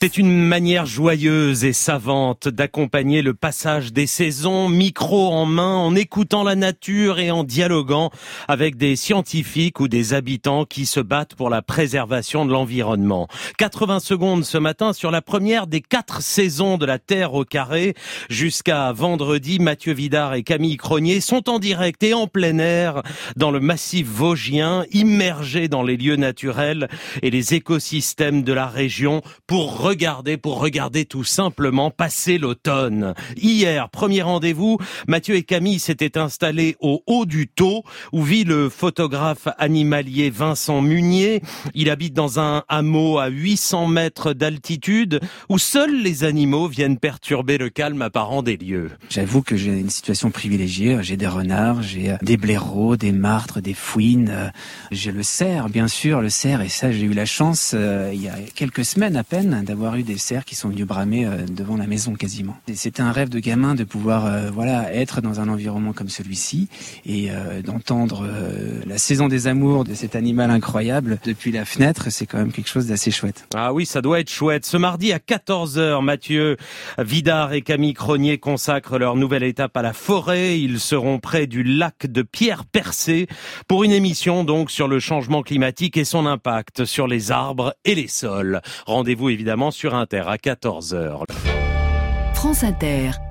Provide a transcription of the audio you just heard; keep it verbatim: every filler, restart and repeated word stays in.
C'est une manière joyeuse et savante d'accompagner le passage des saisons, micro en main, en écoutant la nature et en dialoguant avec des scientifiques ou des habitants qui se battent pour la préservation de l'environnement. quatre-vingts secondes ce matin sur la première des quatre saisons de la Terre au carré. Jusqu'à vendredi, Mathieu Vidard et Camille Cronier sont en direct et en plein air dans le massif vosgien, immergés dans les lieux naturels et les écosystèmes de la région pour Regardez, pour regarder tout simplement passer l'automne. Hier, premier rendez-vous, Mathieu et Camille s'étaient installés au haut du Taux, où vit le photographe animalier Vincent Munier. Il habite dans un hameau à huit cents mètres d'altitude, où seuls les animaux viennent perturber le calme apparent des lieux. J'avoue que j'ai une situation privilégiée. J'ai des renards, j'ai des blaireaux, des martres, des fouines. J'ai le cerf, bien sûr, le cerf. Et ça, j'ai eu la chance, euh, il y a quelques semaines à peine, d'avoir eu des cerfs qui sont venus bramer euh, devant la maison quasiment. Et c'était un rêve de gamin de pouvoir euh, voilà être dans un environnement comme celui-ci et euh, d'entendre euh, la saison des amours de cet animal incroyable depuis la fenêtre. C'est quand même quelque chose d'assez chouette. Ah oui, ça doit être chouette. Ce mardi à quatorze heures, Mathieu Vidard et Camille Cronier consacrent leur nouvelle étape à la forêt. Ils seront près du lac de Pierre-Percé pour une émission donc sur le changement climatique et son impact sur les arbres et les sols. Rendez-vous évidemment sur Inter à quatorze heures. France Inter.